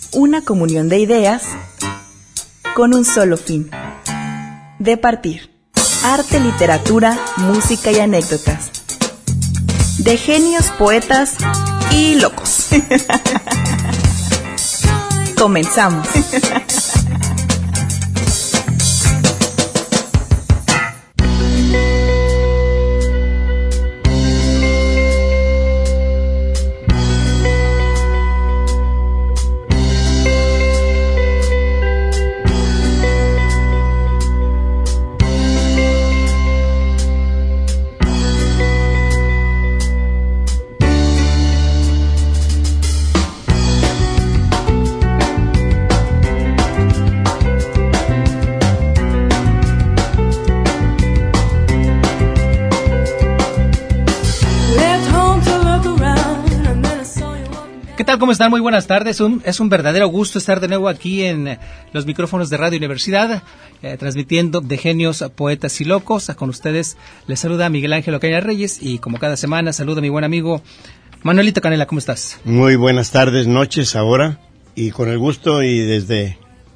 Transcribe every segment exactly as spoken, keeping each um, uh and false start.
una comunión de ideas con un solo fin: departir arte, literatura, música y anécdotas de genios, poetas y locos. Comenzamos. ¿Cómo están? Muy buenas tardes. Un, es un verdadero gusto estar de nuevo aquí en los micrófonos de Radio Universidad, eh, transmitiendo de genios, poetas y locos. Con ustedes les saluda Miguel Ángel Ocaña Reyes y como cada semana saluda a mi buen amigo Manuelito Canela. ¿Cómo estás? Muy buenas tardes, noches ahora, y con el gusto y desde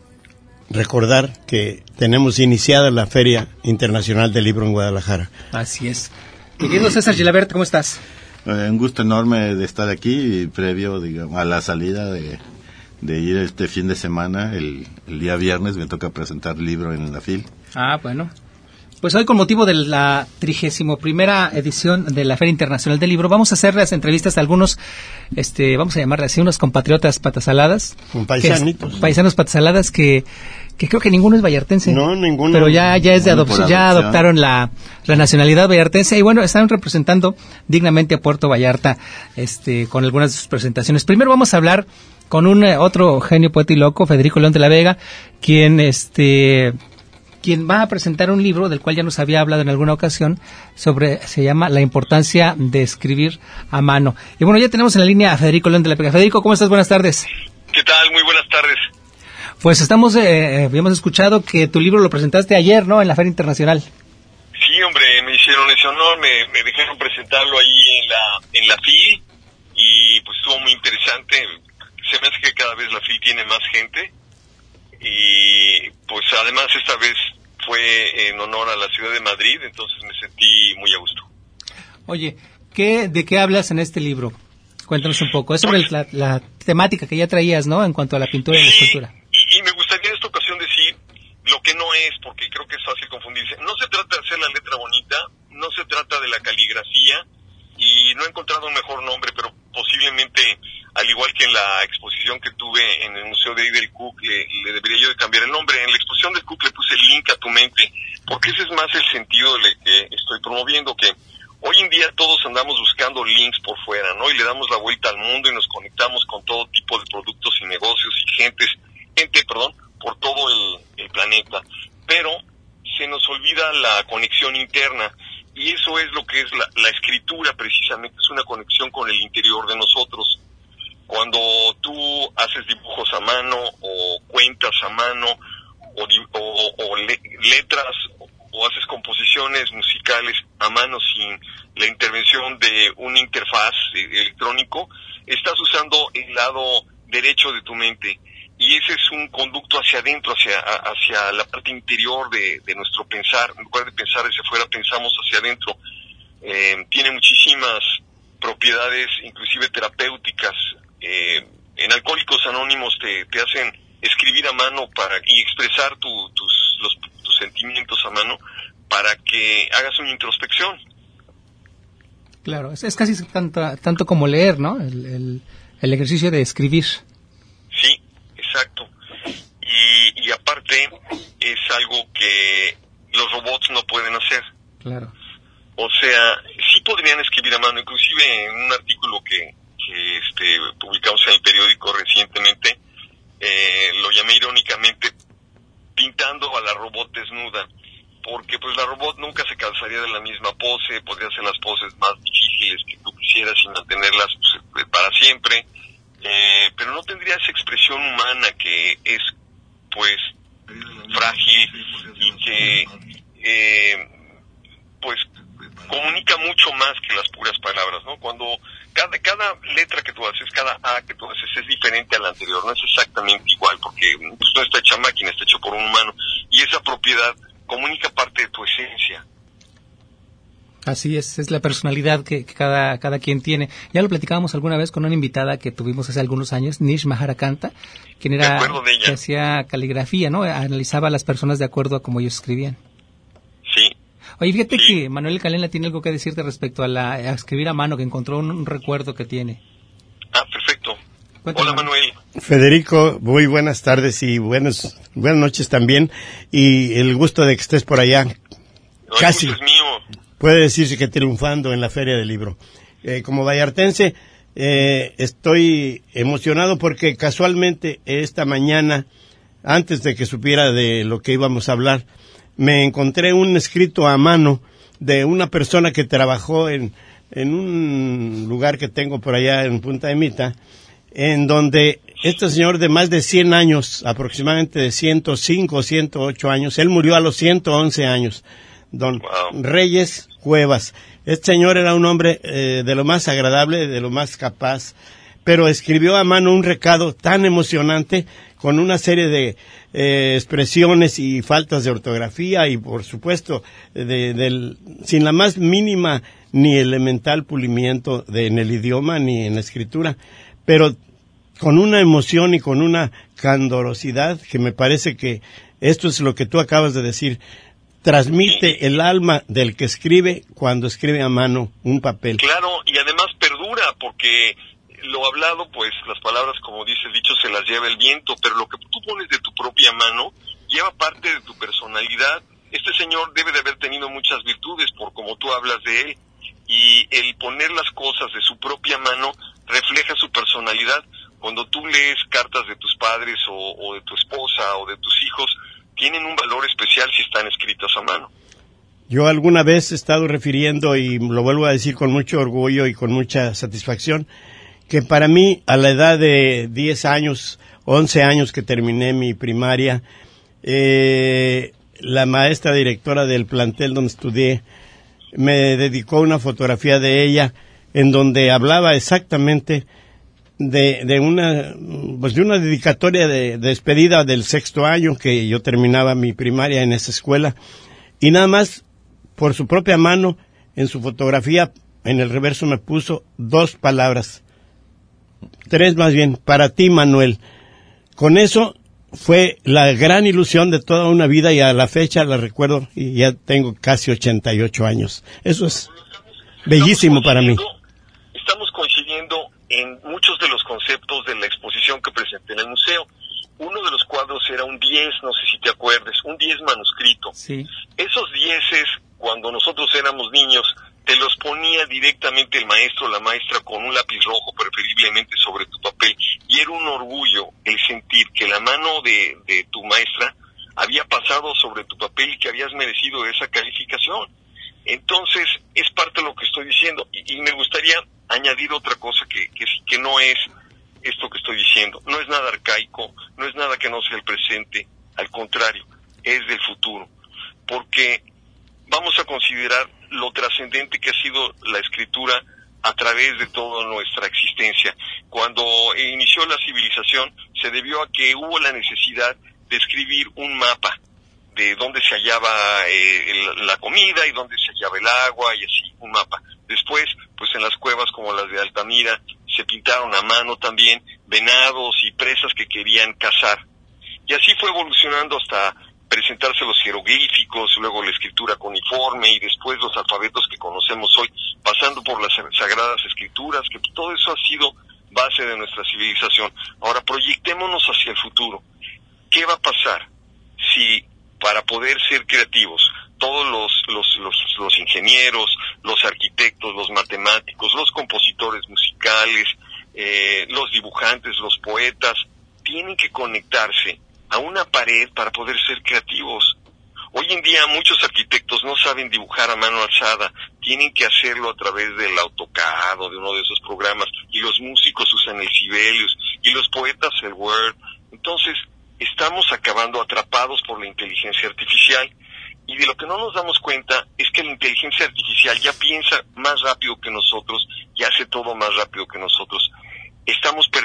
recordar que tenemos iniciada la Feria Internacional del Libro en Guadalajara. Así es. Mi querido César Gilabert, ¿cómo estás? Eh, un gusto enorme de estar aquí, previo, digamos, a la salida de, de ir este fin de semana. El, el día viernes me toca presentar libro en la F I L. Ah, bueno. Pues hoy, con motivo de la trigésima primera edición de la Feria Internacional del Libro, vamos a hacer las entrevistas a algunos, este, vamos a llamarle así, unos compatriotas patasaladas. Un paisanitos. Que es, paisanos patasaladas que, que creo que ninguno es vallartense. No, ninguno. Pero ya, ya es de adopción, ya adoptaron la, la nacionalidad vallartense y bueno, están representando dignamente a Puerto Vallarta, este, con algunas de sus presentaciones. Primero vamos a hablar con un eh, otro genio, poeta y loco, Federico León de la Vega, quien, este, quien va a presentar un libro del cual ya nos había hablado en alguna ocasión, sobre, se llama La importancia de escribir a mano. Y bueno, ya tenemos en la línea a Federico León de la Vega. Federico, ¿cómo estás? Buenas tardes. ¿Qué tal? Muy buenas tardes. Pues estamos, eh, habíamos escuchado que tu libro lo presentaste ayer, ¿no?, en la Feria Internacional. Sí, hombre, me hicieron ese honor, me, me dejaron presentarlo ahí en la en la F I L y pues estuvo muy interesante. Se me hace que cada vez la F I L tiene más gente y pues además esta vez fue en honor a la ciudad de Madrid, entonces me sentí muy a gusto. Oye, ¿qué, ¿de qué hablas en este libro? Cuéntanos un poco. Es sobre el, la, la temática que ya traías, ¿no?, en cuanto a la pintura y la escultura. Y, y me gustaría en esta ocasión decir lo que no es, porque creo que es fácil confundirse. No se trata de hacer la letra bonita, no se trata de la caligrafía, y no he encontrado un mejor nombre, pero posiblemente, al igual que en la exposición que tuve en el Museo de ahí del Cook, le, le debería yo de cambiar el nombre. En la exposición del Cook le puse Link a tu mente, porque ese es más el sentido de que estoy promoviendo, que hoy en día todos andamos buscando links por fuera, ¿no? Y le damos la vuelta al mundo y nos conectamos con todo tipo de productos y negocios y gentes, gente, perdón, por todo el, el planeta. Pero se nos olvida la conexión interna y eso es lo que es la, la escritura precisamente, es una conexión con el interior de nosotros. Cuando tú haces dibujos a mano o cuentas a mano o, o, o le, letras o haces composiciones musicales a mano sin la intervención de una interfaz electrónico, estás usando el lado derecho de tu mente y ese es un conducto hacia adentro, hacia hacia la parte interior de, de nuestro pensar. En lugar de pensar hacia afuera, pensamos hacia adentro. Eh, tiene muchísimas propiedades, inclusive terapéuticas. Eh, en Alcohólicos Anónimos te, te hacen escribir a mano para y expresar tu, tus, los, tus sentimientos a mano para que hagas una introspección. Claro, es, es casi tanto, tanto como leer, ¿no? El, el, el ejercicio de escribir. Sí, exacto. Y, y aparte es algo que los robots no pueden hacer. Claro. O sea, sí podrían escribir a mano, inclusive en un artículo que, que este, publicamos en el periódico recientemente, eh, lo llamé irónicamente pintando a la robot desnuda, porque pues la robot nunca se cansaría de la misma pose, podría hacer las poses más difíciles que tú quisieras y mantenerlas pues, para siempre, eh, pero no tendría esa expresión humana que es pues frágil y que eh, pues comunica mucho más que las puras palabras, ¿no? Cuando cada cada letra letra que tú haces, cada A que tú haces es diferente a la anterior, no es exactamente igual, porque pues, no está hecha máquina, está hecho por un humano, y esa propiedad comunica parte de tu esencia. Así es, es la personalidad que, que cada, cada quien tiene. Ya lo platicábamos alguna vez con una invitada que tuvimos hace algunos años, Nish Maharakanta, quien era, que hacía caligrafía, ¿no? Analizaba a las personas de acuerdo a cómo ellos escribían. Sí. Oye, fíjate sí. que Manuel Calena tiene algo que decirte respecto a, la, a escribir a mano, que encontró un, un recuerdo que tiene. Ah, perfecto. Cuéntame. Hola, Manuel. Federico, muy buenas tardes y buenas, buenas noches también, y el gusto de que estés por allá. No, Casi. El gusto es mío. Puede decirse que triunfando en la Feria del Libro. Eh, como vallartense, eh, estoy emocionado porque casualmente esta mañana, antes de que supiera de lo que íbamos a hablar, me encontré un escrito a mano de una persona que trabajó en, en un lugar que tengo por allá en Punta de Mita, en donde este señor de más de cien años, aproximadamente de ciento cinco, ciento ocho años, él murió a los ciento once años, don wow. Reyes Cuevas. Este señor era un hombre eh, de lo más agradable, de lo más capaz, pero escribió a mano un recado tan emocionante con una serie de eh, expresiones y faltas de ortografía y, por supuesto, de, de, sin la más mínima ni elemental pulimiento de, en el idioma ni en la escritura, pero con una emoción y con una candorosidad que me parece que esto es lo que tú acabas de decir. Transmite el alma del que escribe cuando escribe a mano un papel. Claro, y además perdura, porque lo hablado, pues las palabras, como dice el dicho, se las lleva el viento, pero lo que tú pones de tu propia mano lleva parte de tu personalidad. Este señor debe de haber tenido muchas virtudes por como tú hablas de él, y el poner las cosas de su propia mano refleja su personalidad. Cuando tú lees cartas de tus padres o, o de tu esposa o de tus hijos, tienen un valor especial si están escritas a mano. Yo alguna vez he estado refiriendo, y lo vuelvo a decir con mucho orgullo y con mucha satisfacción, que para mí, a la edad de diez años, once años que terminé mi primaria, eh, la maestra directora del plantel donde estudié me dedicó una fotografía de ella en donde hablaba exactamente de, de una pues de una dedicatoria de, de despedida del sexto año, que yo terminaba mi primaria en esa escuela, y nada más por su propia mano en su fotografía en el reverso me puso dos palabras, tres más bien, para ti, Manuel. Con eso fue la gran ilusión de toda una vida, y a la fecha la recuerdo, y ya tengo casi ochenta y ocho años. Eso es bellísimo para mí. Estamos coincidiendo en muchos de los conceptos de la exposición que presenté en el museo. Uno de los cuadros era un diez, no sé si te acuerdes, un diez manuscrito. Sí. Esos dieces, cuando nosotros éramos niños, te los ponía directamente el maestro o la maestra con un lápiz rojo, preferiblemente sobre tu papel, y era un orgullo el sentir que la mano de, de tu maestra había pasado sobre tu papel y que habías merecido esa calificación. Entonces, es parte de lo que estoy diciendo, y, y me gustaría añadir otra cosa que, que, que no es esto que estoy diciendo. No es nada arcaico, no es nada que no sea el presente, al contrario, es del futuro, porque vamos a considerar lo trascendente que ha sido la escritura a través de toda nuestra existencia. Cuando inició la civilización, se debió a que hubo la necesidad de escribir un mapa de dónde se hallaba eh, el, la comida y dónde se hallaba el agua, y así, un mapa. Después, pues en las cuevas como las de Altamira, se pintaron a mano también venados y presas que querían cazar. Y así fue evolucionando hasta presentarse los jeroglíficos, luego la escritura cuneiforme y después los alfabetos que conocemos hoy, pasando por las sagradas escrituras, que todo eso ha sido base de nuestra civilización. Ahora proyectémonos hacia el futuro. ¿Qué va a pasar si, para poder ser creativos, todos los, los, los, los ingenieros, los arquitectos, los matemáticos, los compositores musicales, eh, los dibujantes, los poetas, tienen que conectarse a una pared para poder ser creativos? Hoy en día muchos arquitectos no saben dibujar a mano alzada, tienen que hacerlo a través del AutoCAD o de uno de esos programas, y los músicos usan el Sibelius, y los poetas el Word. Entonces, estamos acabando atrapados por la inteligencia artificial, y de lo que no nos damos cuenta es que la inteligencia artificial ya piensa más rápido que nosotros y hace todo más rápido que nosotros.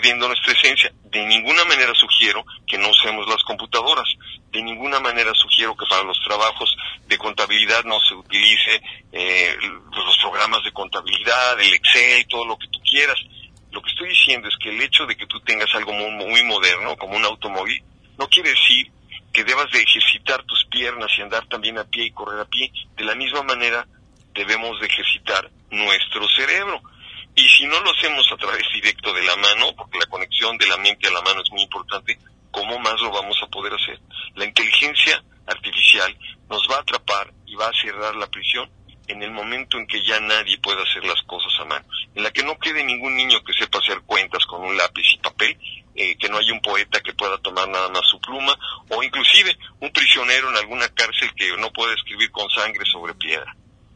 perdiendo nuestra esencia. De ninguna manera sugiero que no usemos las computadoras. De ninguna manera sugiero que para los trabajos de contabilidad no se utilice eh, los programas de contabilidad, el Excel, todo lo que tú quieras. Lo que estoy diciendo es que el hecho de que tú tengas algo muy, muy moderno, como un automóvil, no quiere decir que debas de ejercitar tus piernas y andar también a pie y correr a pie. De la misma manera debemos de ejercitar nuestro cerebro. Y si no lo hacemos a través directo de la mano, porque la conexión de la mente a la mano es muy importante, ¿cómo más lo vamos a poder hacer? La inteligencia artificial nos va a atrapar y va a cerrar la prisión en el momento en que ya nadie pueda hacer las cosas a mano, en la que no quede ningún niño que sepa hacer cuentas con un lápiz y papel, eh, que no haya un poeta que pueda tomar nada más su pluma, o inclusive un prisionero en alguna cárcel que no pueda escribir con sangre sobre piedra.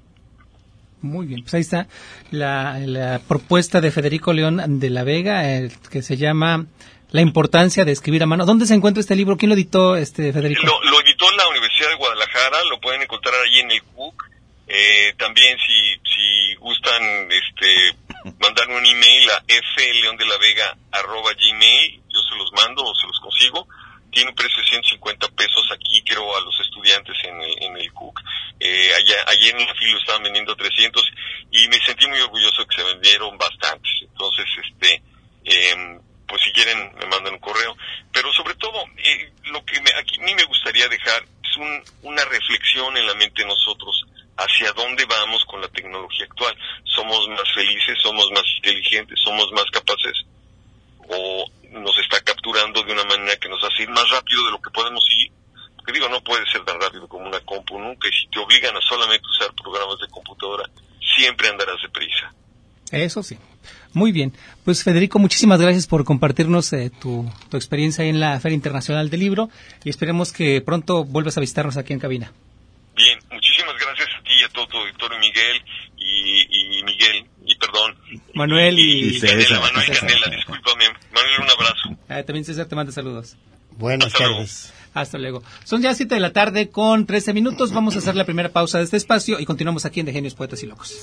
Muy bien, pues ahí está la, la propuesta de Federico León de la Vega, eh, que se llama La importancia de escribir a mano. ¿Dónde se encuentra este libro? ¿Quién lo editó, este Federico? Lo, lo editó en la Universidad de Guadalajara, lo pueden encontrar ahí en el C U C. Eh, también si si gustan este mandarme un email a fleondelavega arroba gmail, yo se los mando o se los consigo. Tiene un precio de ciento cincuenta pesos aquí, creo, a los estudiantes en el, en el C U C. Eh, allá, ayer en la fila estaban vendiendo trescientos y me sentí muy orgulloso que se vendieron bastantes. Entonces, este, eh, pues si quieren me mandan un correo. Pero sobre todo, eh, lo que me, aquí a mí me gustaría dejar es un, una reflexión en la mente de nosotros hacia dónde vamos con la tecnología actual. ¿Somos más felices? ¿Somos más inteligentes? ¿Somos más capaces? ¿O nos está capturando de una manera que nos hace ir más rápido de lo que podemos ir? Porque digo, no puede ser tan rápido como una compu nunca, y si te obligan a solamente usar programas de computadora, siempre andarás deprisa. Eso sí. Muy bien. Pues Federico, muchísimas gracias por compartirnos eh, tu, tu experiencia en la Feria Internacional del Libro, y esperemos que pronto vuelvas a visitarnos aquí en cabina. Bien, muchísimas gracias a ti y a todo tu auditorio, Miguel, y, y Miguel, y perdón. Manuel y... y Canela, Manuel y Canela, discúlpame. Manuel, un abrazo. Ah, también César te manda saludos. Buenas Hasta tardes. luego. Hasta luego. Son ya siete de la tarde con trece minutos. Vamos a hacer la primera pausa de este espacio y continuamos aquí en De Genios, Poetas y Locos.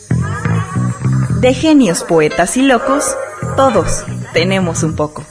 De genios, poetas y locos, todos tenemos un poco.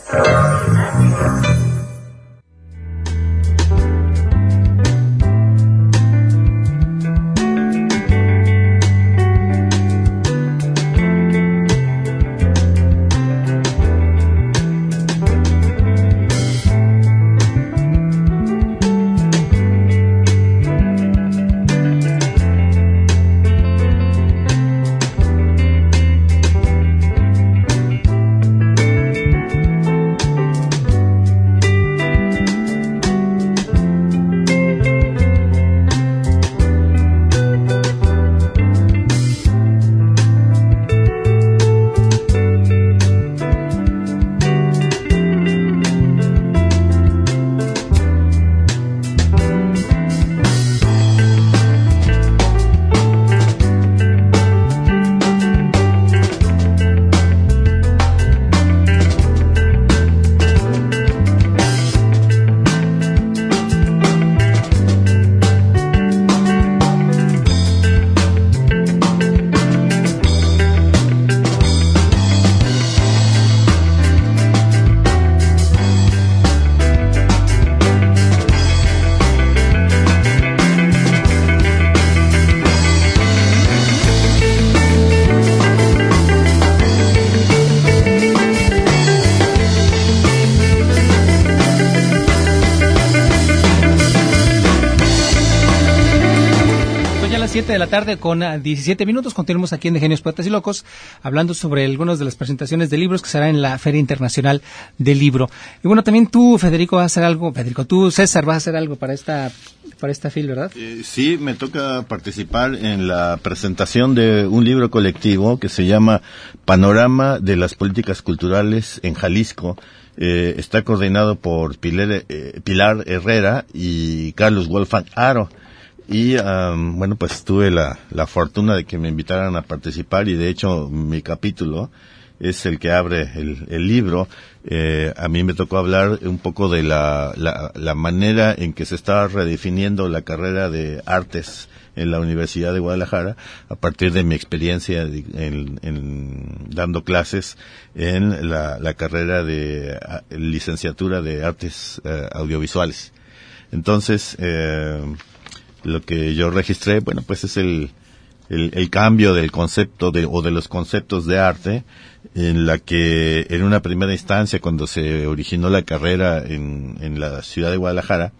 siete de la tarde con diecisiete minutos. Continuamos aquí en De Genios, Poetas y Locos, hablando sobre algunas de las presentaciones de libros que serán en la Feria Internacional del Libro. Y bueno, también tú, Federico, vas a hacer algo, Federico, tú, César, vas a hacer algo para esta para esta fil, ¿verdad? Eh, sí, me toca participar en la presentación de un libro colectivo que se llama Panorama de las Políticas Culturales en Jalisco. Eh, está coordinado por Pilar, eh, Pilar Herrera y Carlos Wolfgang Aro. Y, um, bueno, pues tuve la, la fortuna de que me invitaran a participar, y de hecho mi capítulo es el que abre el, el libro. Eh, a mí me tocó hablar un poco de la, la, la manera en que se está redefiniendo la carrera de artes en la Universidad de Guadalajara, a partir de mi experiencia en, en dando clases en la, la carrera de a, licenciatura de artes eh, audiovisuales. Entonces, eh, lo que yo registré, bueno, pues es el, el, el cambio del concepto de, o de los conceptos de arte, en la que en una primera instancia, cuando se originó la carrera en, en la ciudad de Guadalajara,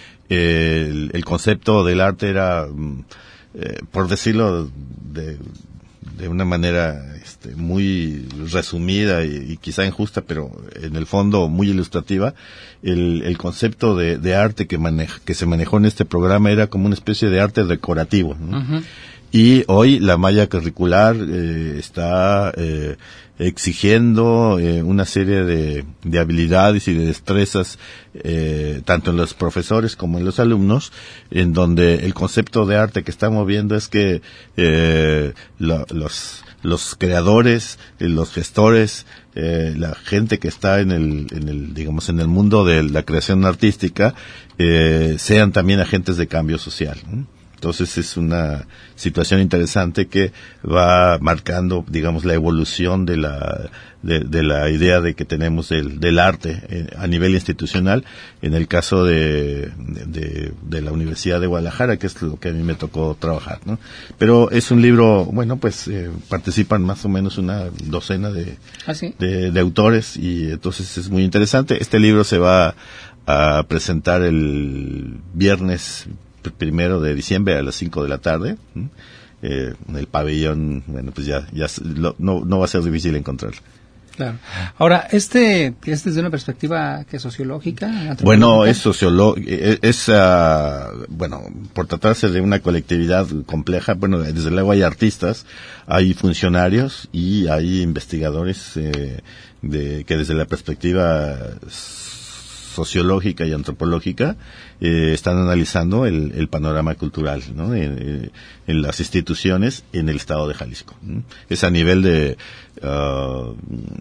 eh, el, el concepto del arte era, eh, por decirlo de, de una manera este, muy resumida y, y quizá injusta, pero en el fondo muy ilustrativa, el, el concepto de, de arte que, maneja, que se manejó en este programa era como una especie de arte decorativo, ¿no? Uh-huh. Y hoy la malla curricular eh, está eh, exigiendo eh, una serie de, de habilidades y de destrezas, eh, tanto en los profesores como en los alumnos, en donde el concepto de arte que estamos viendo es que eh, la, los los creadores, eh, los gestores, eh, la gente que está en el, en el, digamos, en el mundo de la creación artística, eh, sean también agentes de cambio social, ¿no? Entonces es una situación interesante que va marcando, digamos, la evolución de la de, de la idea de que tenemos del, del arte eh, a nivel institucional, en el caso de, de de la Universidad de Guadalajara, que es lo que a mí me tocó trabajar, ¿no? Pero es un libro, bueno, pues eh, participan más o menos una docena de, ¿Ah, sí? de de autores, y entonces es muy interesante. Este libro se va a presentar el viernes primero de diciembre a las cinco de la tarde, eh, en el pabellón. Bueno, pues ya, ya lo, no, no va a ser difícil encontrarlo. Claro. Ahora, este es desde una perspectiva que sociológica. Bueno, es sociológico, es, es uh, bueno, por tratarse de una colectividad compleja. Bueno, desde luego hay artistas, hay funcionarios y hay investigadores eh, de que desde la perspectiva sociológica y antropológica eh, están analizando el, el panorama cultural, ¿no? En, en las instituciones en el estado de Jalisco, ¿no? Es a nivel de uh,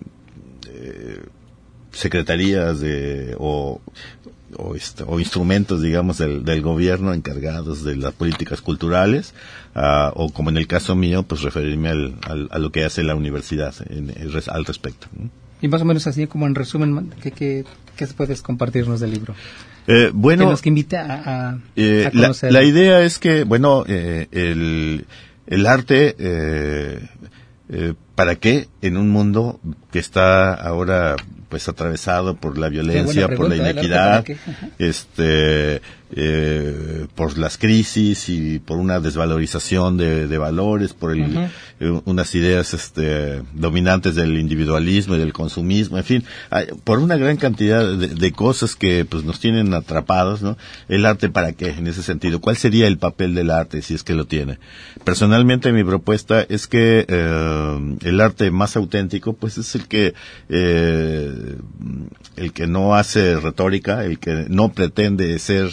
eh, secretarías de o o, este, o instrumentos, digamos, del, del gobierno encargados de las políticas culturales, uh, o como en el caso mío, pues referirme al, al, a lo que hace la universidad en, en, al respecto, ¿no? Y más o menos así, como en resumen, ¿qué, qué, qué puedes compartirnos del libro? Eh, bueno, que nos que invite a, a, eh, a conocer. La, la idea es que, bueno, eh, el, el arte, eh, eh, ¿para qué en un mundo que está ahora pues atravesado por la violencia, pregunta, por la inequidad, este, eh, por las crisis y por una desvalorización de, de valores, por el, uh-huh. eh, unas ideas este, dominantes del individualismo y del consumismo, en fin, hay, por una gran cantidad de, de cosas que pues nos tienen atrapados, ¿no? El arte, ¿para qué? En ese sentido, ¿cuál sería el papel del arte si es que lo tiene? Personalmente, mi propuesta es que eh, el arte más auténtico, pues es el que eh, el que no hace retórica, el que no pretende ser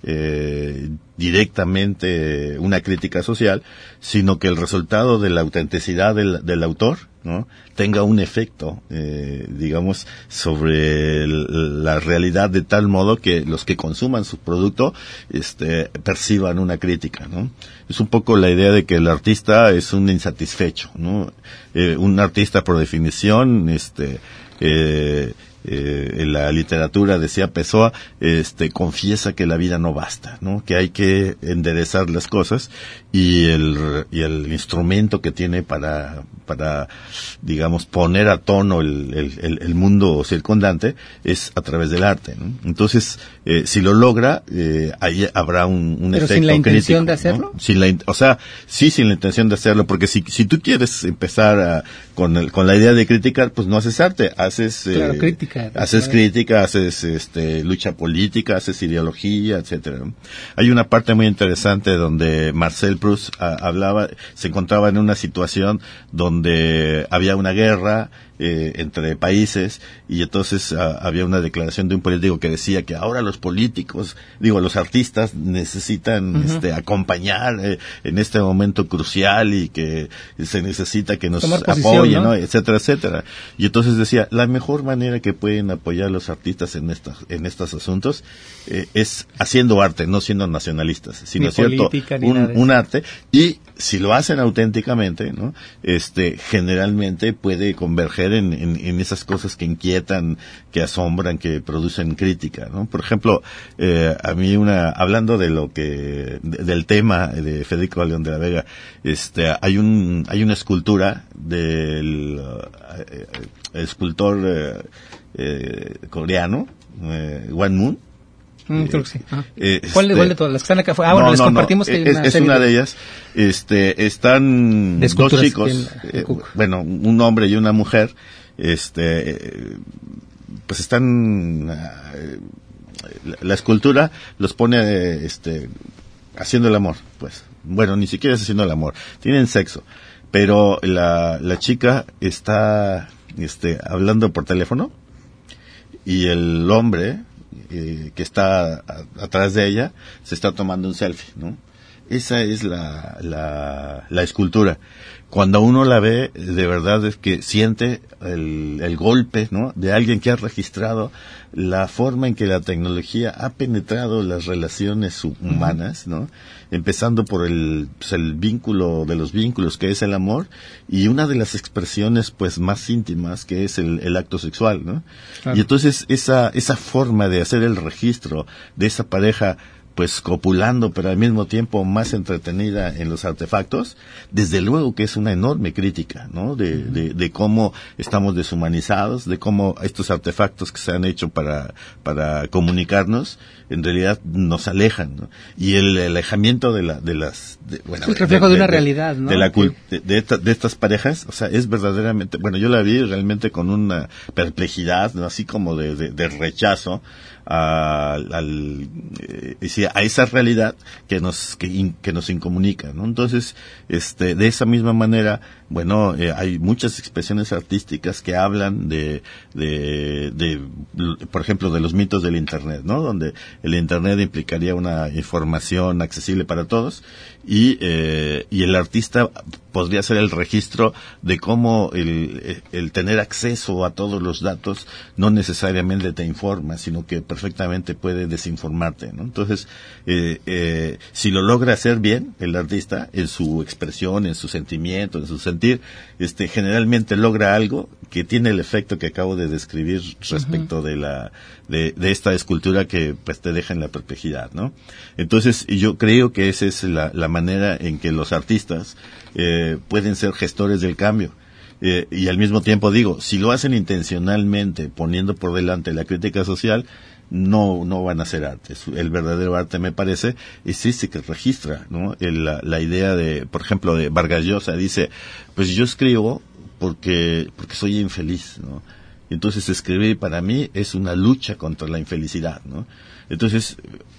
eh, directamente una crítica social, sino que el resultado de la autenticidad del, del autor, ¿no?, tenga un efecto, eh, digamos, sobre el, la realidad, de tal modo que los que consuman su producto este, perciban una crítica, ¿no? Es un poco la idea de que el artista es un insatisfecho, ¿no? Eh, un artista, por definición, este, eh, Eh, en la literatura, decía Pessoa, este, confiesa que la vida no basta, ¿no? Que hay que enderezar las cosas, y el, y el instrumento que tiene para, para, digamos, poner a tono el, el, el mundo circundante es a través del arte, ¿no? Entonces, eh, si lo logra, eh, ahí habrá un, un Pero efecto crítico. ¿Pero sin la intención crítico, de hacerlo? ¿no? Sin la, o sea, sí, sin la intención de hacerlo, porque si, si tú quieres empezar a, con el, con la idea de criticar, pues no haces arte, haces, eh, claro, crítica. Haces crítica, haces este, lucha política, haces ideología, etcétera. Hay una parte muy interesante donde Marcel Proust a, hablaba, se encontraba en una situación donde había una guerra eh, entre países, y entonces a, había una declaración de un político que decía que ahora los políticos, digo, los artistas necesitan uh-huh. este, acompañar eh, en este momento crucial y que se necesita que nos Tomar posición, apoyen, ¿no? ¿no? etcétera, etcétera. Y entonces decía, la mejor manera que pueden apoyar los artistas en estas, en estos asuntos eh, es haciendo arte, no siendo nacionalistas, sino cierto, un, un arte, y si lo hacen auténticamente, ¿no? Este, generalmente puede converger en, en, en esas cosas que inquietan, que asombran, que producen crítica, ¿no? Por ejemplo, eh, a mí una, hablando de lo que, de, del tema de Federico León de la Vega, este, hay un, hay una escultura del uh, eh, escultor eh, eh, coreano, eh, Wan Moon. Mm, creo que sí. Ah. Eh, ¿Cuál, este, ¿Cuál de todas? Las que están acá. Ah, bueno, no, les no, compartimos no. que hay es, una, es una de ellas. Este, están dos chicos, en, en eh, bueno, un hombre y una mujer, este, eh, pues están, eh, la, la escultura los pone, eh, este, haciendo el amor, pues. Bueno, ni siquiera es haciendo el amor. Tienen sexo. Pero la, la chica está, este, hablando por teléfono, y el hombre, Eh, que está a, atrás de ella, se está tomando un selfie, ¿no? Esa es la, la, la escultura. Cuando uno la ve, de verdad es que siente el, el golpe, ¿no? De alguien que ha registrado la forma en que la tecnología ha penetrado las relaciones humanas, ¿no? Empezando por el, pues el vínculo de los vínculos, que es el amor, y una de las expresiones, pues, más íntimas, que es el, el acto sexual, ¿no? Claro. Y entonces, esa, esa forma de hacer el registro de esa pareja, pues copulando, pero al mismo tiempo más entretenida en los artefactos, desde luego que es una enorme crítica, ¿no? De, uh-huh. de, de cómo estamos deshumanizados, de cómo estos artefactos que se han hecho para, para comunicarnos, en realidad nos alejan, ¿no? Y el alejamiento de la, de las, de, bueno, el reflejo de, de, de una de, realidad, ¿no? De la de, de, esta, de estas parejas, o sea, es verdaderamente, bueno, yo la vi realmente con una perplejidad, ¿no? Así como de, de, de rechazo a, al, eh, a esa realidad que nos que, in, que nos incomunica, ¿no? Entonces, este, de esa misma manera, bueno, eh, hay muchas expresiones artísticas que hablan de, de, de, por ejemplo, de los mitos del Internet, ¿no? Donde el Internet implicaría una información accesible para todos, y eh, y el artista podría ser el registro de cómo el, el tener acceso a todos los datos no necesariamente te informa, sino que perfectamente puede desinformarte, ¿no? Entonces, eh, eh, si lo logra hacer bien el artista, en su expresión, en su sentimiento, en su sentir, este, generalmente logra algo que tiene el efecto que acabo de describir respecto uh-huh. de la de, de esta escultura que pues te deja en la perplejidad, ¿no? Entonces, yo creo que esa es la, la manera en que los artistas eh, pueden ser gestores del cambio. Eh, y al mismo tiempo digo, si lo hacen intencionalmente, poniendo por delante la crítica social, no no van a hacer arte. El verdadero arte, me parece, es ese que registra, ¿no? El, la, la idea de, por ejemplo, de Vargas Llosa, dice, pues yo escribo porque porque soy infeliz, ¿no? Entonces escribir para mí es una lucha contra la infelicidad, ¿no? Entonces,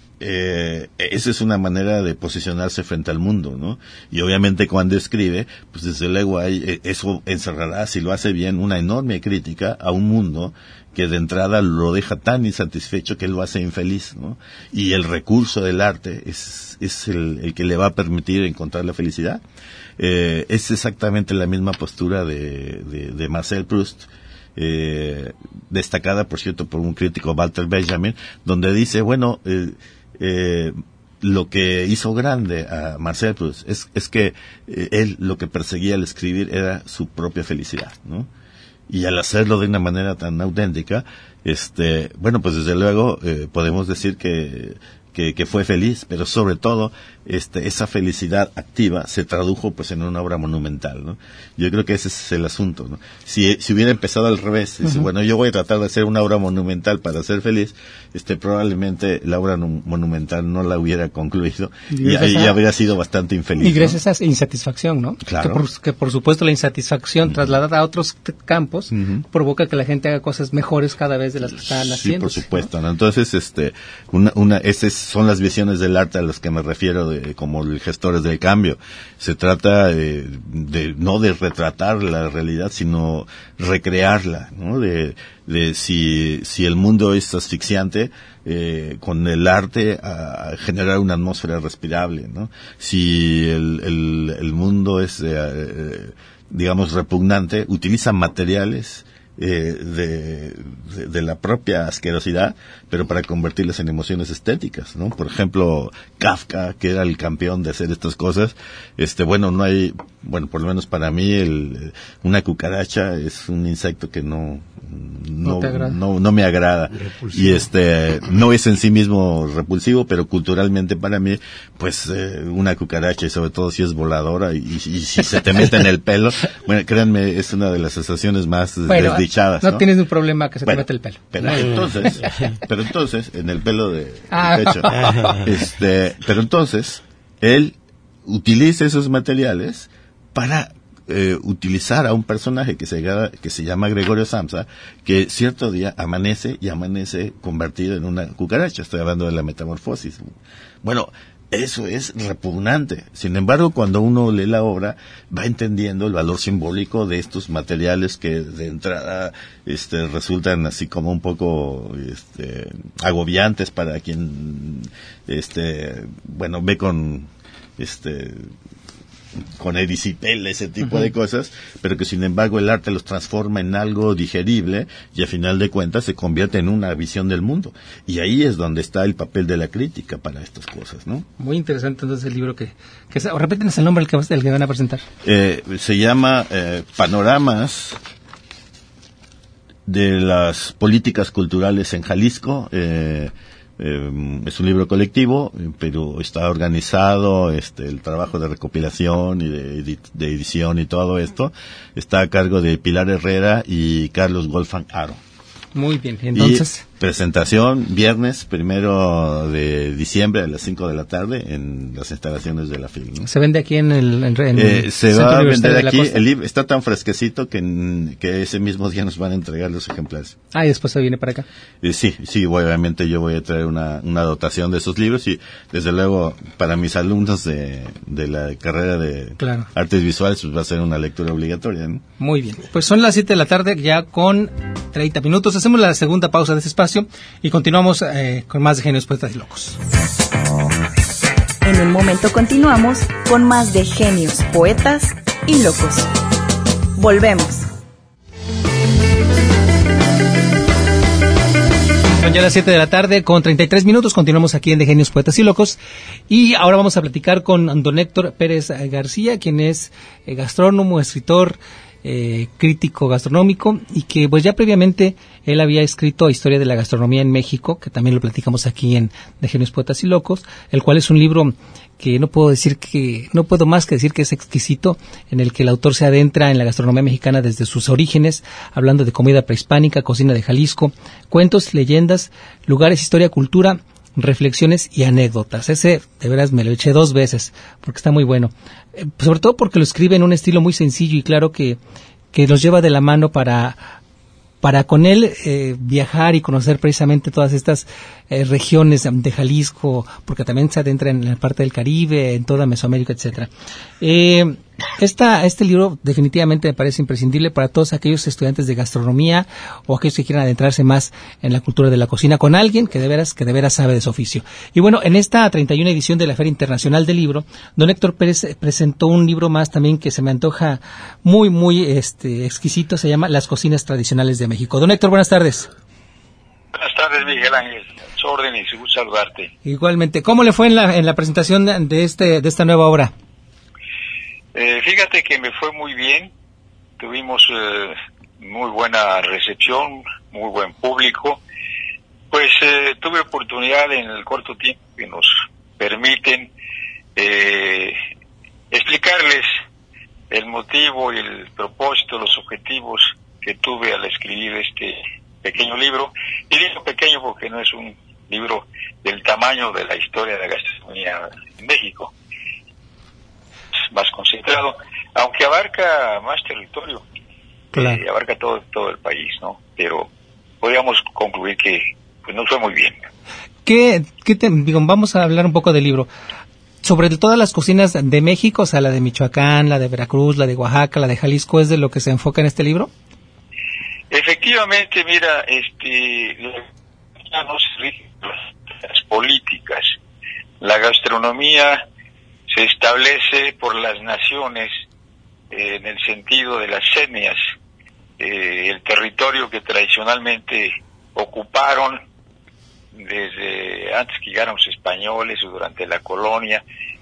Eh, esa es una manera de posicionarse frente al mundo, ¿no? Y obviamente cuando escribe, pues desde luego hay, eso encerrará, si lo hace bien, una enorme crítica a un mundo que de entrada lo deja tan insatisfecho que lo hace infeliz, ¿no? Y el recurso del arte es, es el, el que le va a permitir encontrar la felicidad. Eh, es exactamente la misma postura de, de, de Marcel Proust, eh, destacada, por cierto, por un crítico, Walter Benjamin, donde dice, bueno, eh, Eh, lo que hizo grande a Marcel Proust es, es que eh, él lo que perseguía al escribir era su propia felicidad, ¿no? Y al hacerlo de una manera tan auténtica, este, bueno, pues desde luego eh, podemos decir que, que que fue feliz, pero sobre todo este esa felicidad activa se tradujo pues en una obra monumental, ¿no? Yo creo que ese es el asunto, ¿no? Si si hubiera empezado al revés, uh-huh. dice, bueno, yo voy a tratar de hacer una obra monumental para ser feliz, este probablemente la obra no, monumental no la hubiera concluido y, y, y habría sido bastante infeliz. Y gracias ¿no? a esa insatisfacción, ¿no? Claro. Que por, que por supuesto la insatisfacción uh-huh. trasladada a otros campos uh-huh. provoca que la gente haga cas mejores cada vez de las que están haciendo. Sí, por supuesto, ¿no? ¿no? Entonces, este, una, una, ese es son las visiones del arte a las que me refiero de, como el gestores del cambio. Se trata de, de no de retratar la realidad, sino recrearla, ¿no? De, de si, si el mundo es asfixiante, eh, con el arte a, a generar una atmósfera respirable, ¿no? Si el, el, el mundo es, eh, digamos, repugnante, utiliza materiales Eh, de, de, de la propia asquerosidad, pero para convertirlas en emociones estéticas, ¿no? Por ejemplo, Kafka, que era el campeón de hacer estas cosas, este, bueno, no hay, bueno, por lo menos para mí, el, una cucaracha es un insecto que no, no, no, no, no me agrada. Repulsivo. Y este, no es en sí mismo repulsivo, pero culturalmente para mí, pues, eh, una cucaracha, y sobre todo si es voladora, y, y, y si se te mete en el pelo, bueno, créanme, es una de las sensaciones más bueno, desdichadas, ¿no? No tienes un problema que se bueno, te mete el pelo. Pero entonces, pero entonces, en el pelo de, ah. de pecho, este, pero entonces, él utiliza esos materiales para eh, utilizar a un personaje que se, que se llama Gregorio Samsa, que cierto día amanece y amanece convertido en una cucaracha. Estoy hablando de la metamorfosis. Bueno, eso es repugnante. Sin embargo, cuando uno lee la obra, va entendiendo el valor simbólico de estos materiales que de entrada este, resultan así como un poco este, agobiantes para quien este, bueno, ve con este con erisipela, ese tipo uh-huh. de cosas, pero que sin embargo el arte los transforma en algo digerible y a final de cuentas se convierte en una visión del mundo. Y ahí es donde está el papel de la crítica para estas cosas, ¿no? Muy interesante entonces el libro que... que repítenos el nombre del que, del que van a presentar. Eh, se llama eh, Panoramas de las políticas culturales en Jalisco. eh, Eh, es un libro colectivo, pero está organizado, este, el trabajo de recopilación y de, edit- de edición y todo esto está a cargo de Pilar Herrera y Carlos Wolfgang Aro. Muy bien, entonces. Y presentación viernes primero de diciembre a las cinco de la tarde en las instalaciones de la F I L, ¿no? ¿Se vende aquí en el, en, en eh, Se Centro va a vender aquí, el libro está tan fresquecito que, en, que ese mismo día nos van a entregar los ejemplares. Ah, y después se viene para acá. Eh, sí, sí, obviamente yo voy a traer una, una dotación de esos libros y desde luego para mis alumnos de, de la carrera de claro. artes visuales pues va a ser una lectura obligatoria, ¿no? Muy bien, pues son las siete de la tarde ya con treinta minutos, hacemos la segunda pausa de este espacio y continuamos eh, con más de Genios, Poetas y Locos. En un momento continuamos con más de Genios, Poetas y Locos. Volvemos. Son ya las siete de la tarde con treinta y tres minutos, continuamos aquí en De Genios, Poetas y Locos y ahora vamos a platicar con don Héctor Pérez García, quien es eh, gastrónomo, escritor, Eh, crítico gastronómico y que pues ya previamente él había escrito Historia de la Gastronomía en México, que también lo platicamos aquí en De Genios, Poetas y Locos, el cual es un libro que no puedo decir que, no puedo más que decir que es exquisito, en el que el autor se adentra en la gastronomía mexicana desde sus orígenes, hablando de comida prehispánica, cocina de Jalisco, cuentos, leyendas, lugares, historia, cultura, reflexiones y anécdotas. Ese, de veras, me lo eché dos veces, porque está muy bueno. Eh, sobre todo porque lo escribe en un estilo muy sencillo y claro que, que nos lleva de la mano para, para con él eh, viajar y conocer precisamente todas estas eh, regiones de Jalisco, porque también se adentra en la parte del Caribe, en toda Mesoamérica, etcétera. Eh, esta, este libro definitivamente me parece imprescindible para todos aquellos estudiantes de gastronomía o aquellos que quieran adentrarse más en la cultura de la cocina con alguien que de veras, que de veras sabe de su oficio. Y bueno, en esta treinta y una edición de la Feria Internacional del Libro, don Héctor Pérez presentó un libro más también que se me antoja muy, muy este, exquisito, se llama Las Cocinas Tradicionales de México. Don Héctor, buenas tardes. Buenas tardes, Miguel Ángel. A su orden y su gusto saludarte. Igualmente. ¿Cómo le fue en la, en la presentación de, de, este, de esta nueva obra? Eh, fíjate que me fue muy bien. Tuvimos eh, muy buena recepción, muy buen público. Pues eh, tuve oportunidad en el corto tiempo que nos permiten eh, explicarles el motivo y el propósito, los objetivos que tuve al escribir este pequeño libro. Y digo pequeño porque no es un libro del tamaño de la historia de la gastronomía en México. Es más concentrado, aunque abarca más territorio, claro. eh, abarca todo todo el país, ¿no? Pero podríamos concluir que pues nos fue muy bien. ¿qué, qué te, digo, vamos a hablar un poco del libro? Sobre todas las cocinas de México, o sea, la de Michoacán, la de Veracruz, la de Oaxaca, la de Jalisco, ¿es de lo que se enfoca en este libro? Efectivamente, mira, este, no se rigen las políticas. La gastronomía se establece por las naciones eh, en el sentido de las etnias, eh, el territorio que tradicionalmente ocuparon desde antes que llegaran los españoles o durante la colonia,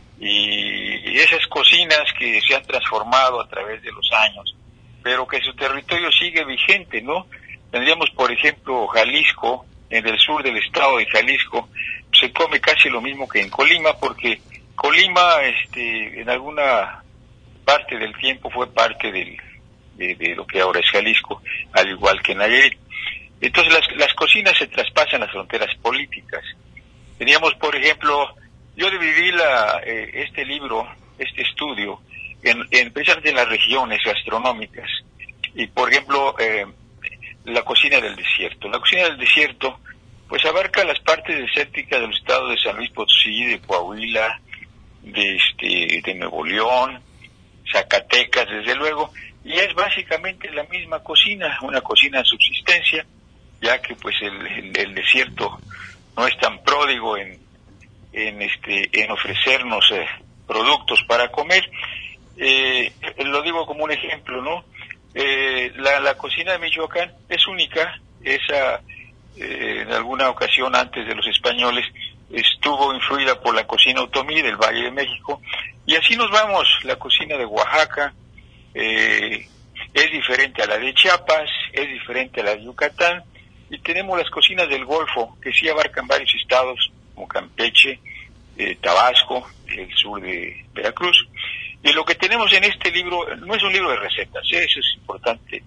y esas cocinas que se han transformado a través de los años, pero que su territorio sigue vigente, ¿no? Tendríamos, por ejemplo, Jalisco, en el sur del estado de Jalisco, se come casi lo mismo que en Colima, porque Colima, este, en alguna parte del tiempo fue parte del, de, de lo que ahora es Jalisco, al igual que Nayarit. Entonces las, las cocinas se traspasan las fronteras políticas. Teníamos, por ejemplo, yo dividí la, eh, este libro, este estudio, en, en precisamente en las regiones gastronómicas. Y, por ejemplo, eh, la cocina del desierto. La cocina del desierto, pues abarca las partes desérticas de los estados de San Luis Potosí, de Coahuila, de, este, de Nuevo León, Zacatecas, desde luego, y es básicamente la misma cocina, una cocina de subsistencia, ya que pues el, el, el desierto no es tan pródigo en, en este, en ofrecernos eh, productos para comer. Eh, lo digo como un ejemplo, ¿no? Eh, la, la cocina de Michoacán es única, esa eh, en alguna ocasión antes de los españoles estuvo influida por la cocina otomí del Valle de México, y así nos vamos. La cocina de Oaxaca eh, es diferente a la de Chiapas, es diferente a la de Yucatán, y tenemos las cocinas del Golfo, que sí abarcan varios estados, como Campeche, eh, Tabasco, el sur de Veracruz. Y lo que tenemos en este libro no es un libro de recetas, ¿eh? Eso es importante.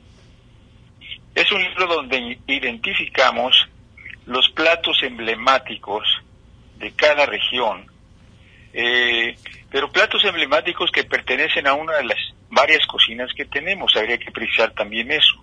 Es un libro donde identificamos los platos emblemáticos de cada región, eh, pero platos emblemáticos que pertenecen a una de las varias cocinas que tenemos. Habría que precisar también eso.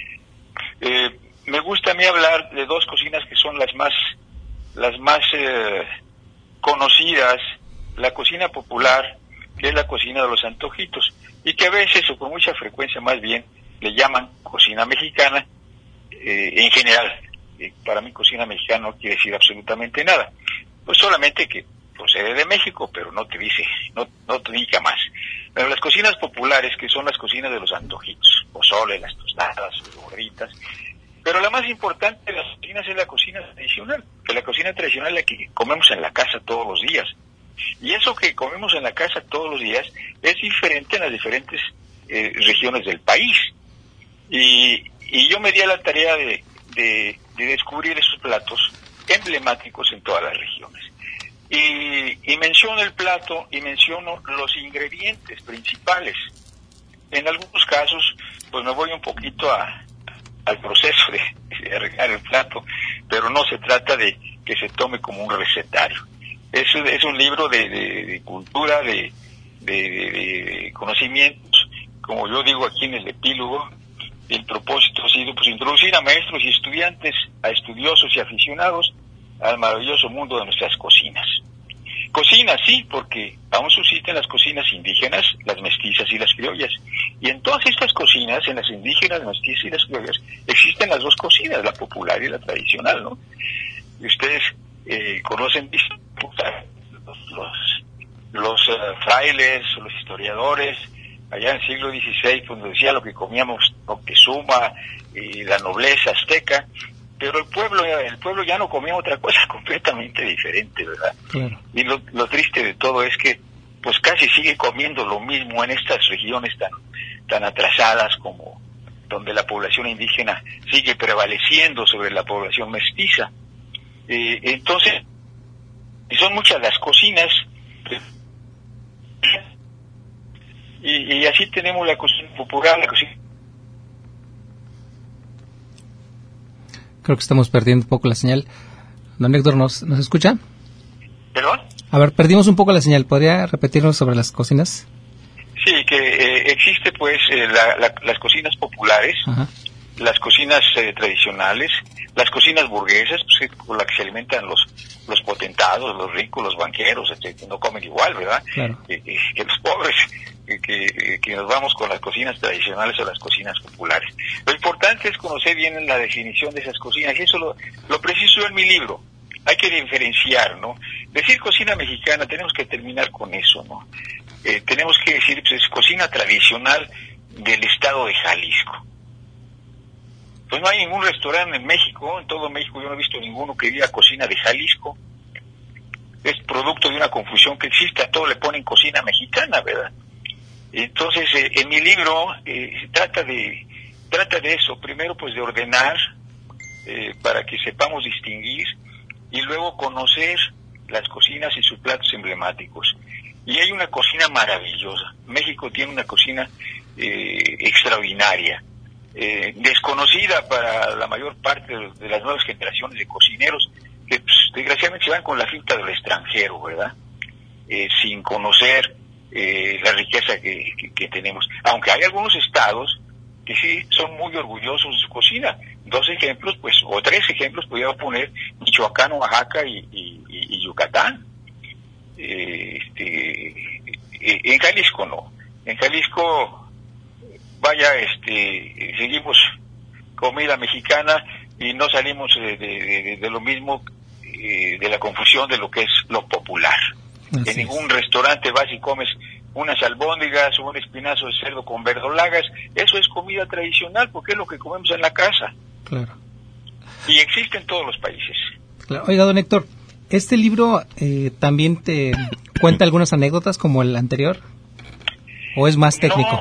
Eh, me gusta a mí hablar de dos cocinas que son las más, las más eh, conocidas, la cocina popular, que es la cocina de los antojitos, y que a veces, o con mucha frecuencia más bien, le llaman cocina mexicana, eh, en general. Eh, para mí cocina mexicana no quiere decir absolutamente nada, pues solamente que procede de México, pero no te dice, no, no te indica más. Pero las cocinas populares, que son las cocinas de los antojitos, pozole, las tostadas, las gorditas, pero la más importante de las cocinas es la cocina tradicional, que la cocina tradicional es la que comemos en la casa todos los días. Y eso que comemos en la casa todos los días es diferente en las diferentes eh, regiones del país. Y, y yo me di a la tarea de, de, de descubrir esos platos emblemáticos en todas las regiones. Y, y menciono el plato y menciono los ingredientes principales. En algunos casos, pues me voy un poquito a, al proceso de, de arreglar el plato, pero no se trata de que se tome como un recetario. Es, es un libro de, de, de cultura, de, de, de, de conocimientos, como yo digo aquí en el epílogo. El propósito ha sido pues introducir a maestros y estudiantes, a estudiosos y aficionados al maravilloso mundo de nuestras cocinas. Cocinas, sí, porque aún subsisten las cocinas indígenas, las mestizas y las criollas. Y en todas estas cocinas, en las indígenas, las mestizas y las criollas, existen las dos cocinas, la popular y la tradicional, ¿no? Y ustedes eh, conocen los, los, los uh, frailes, los historiadores, allá en el siglo dieciséis, cuando decía lo que comíamos Moctezuma y la nobleza azteca, pero el pueblo el pueblo ya no comía otra cosa completamente diferente, ¿verdad? Claro. Y lo, lo triste de todo es que pues casi sigue comiendo lo mismo en estas regiones tan tan atrasadas, como donde la población indígena sigue prevaleciendo sobre la población mestiza. Eh, entonces, son muchas las cocinas, y, y así tenemos la cocina popular, la cocina. Creo que estamos perdiendo un poco la señal. Don Héctor, ¿nos, ¿nos escucha? ¿Perdón? A ver, perdimos un poco la señal. ¿Podría repetirnos sobre las cocinas? Sí, que eh, existe pues eh, la, la, las cocinas populares, ajá, las cocinas eh, tradicionales, las cocinas burguesas, pues, con las que se alimentan los los potentados, los ricos, los banqueros, etcétera, no comen igual, ¿verdad? Claro. Que, que, que los pobres, que, que, que nos vamos con las cocinas tradicionales o las cocinas populares. Lo importante es conocer bien la definición de esas cocinas, y eso lo, lo preciso yo en mi libro. Hay que diferenciar, ¿no? Decir cocina mexicana, tenemos que terminar con eso, ¿no? Eh, tenemos que decir, pues, es cocina tradicional del estado de Jalisco. Pues no hay ningún restaurante en México, en todo México yo no he visto ninguno que diga cocina de Jalisco. Es producto de una confusión que existe, a todo le ponen cocina mexicana, ¿verdad? Entonces, eh, en mi libro eh, se trata de trata de eso, primero pues de ordenar eh, para que sepamos distinguir, y luego conocer las cocinas y sus platos emblemáticos. Y hay una cocina maravillosa. México tiene una cocina eh, extraordinaria, eh, desconocida para la mayor parte de, de las nuevas generaciones de cocineros, que pues, desgraciadamente se van con la finta del extranjero, ¿verdad? Eh, sin conocer eh, la riqueza que, que, que tenemos. Aunque hay algunos estados que sí son muy orgullosos de su cocina. Dos ejemplos, pues, o tres ejemplos podría poner: Michoacán, Oaxaca y, y, y, y Yucatán. Eh, este, eh, en Jalisco no. En Jalisco, vaya, este, seguimos comida mexicana y no salimos de, de, de, de lo mismo, eh, de la confusión de lo que es lo popular. Así en ningún es. Restaurante vas y comes unas albóndigas o un espinazo de cerdo con verdolagas. Eso es comida tradicional porque es lo que comemos en la casa. Claro. Y existe en todos los países. Claro. Oiga, don Héctor, ¿este libro eh, también te cuenta algunas anécdotas como el anterior? ¿O es más técnico?